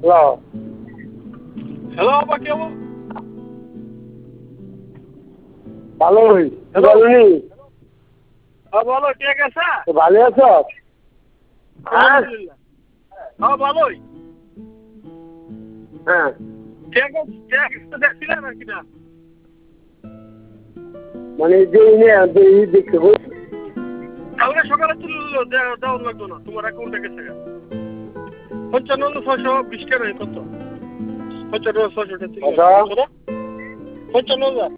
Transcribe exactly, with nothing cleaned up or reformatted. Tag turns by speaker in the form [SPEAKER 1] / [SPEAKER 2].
[SPEAKER 1] Hello
[SPEAKER 2] hello আপা কি অবস্থা?
[SPEAKER 1] ভালোই
[SPEAKER 2] হ্যালো
[SPEAKER 1] বলনি
[SPEAKER 2] হ্যাঁ বলো ঠিক আছে
[SPEAKER 1] ভালো আছো? হ্যাঁ
[SPEAKER 2] আলহামদুলিল্লাহ হ্যাঁ ভালোই
[SPEAKER 1] হ্যাঁ
[SPEAKER 2] ঠিক আছে ঠিক আছে দেখছিলেন নাকি না
[SPEAKER 1] মানে যে দেখতে
[SPEAKER 2] তাহলে সকালে তুলে দেওয়া লাগতো না তোমার অ্যাকাউন্টে গেছে পঞ্চান্ন ছয়শো বিশ টাকা কত পঞ্চান্ন ছয়শো টাকা পঞ্চান্ন হাজার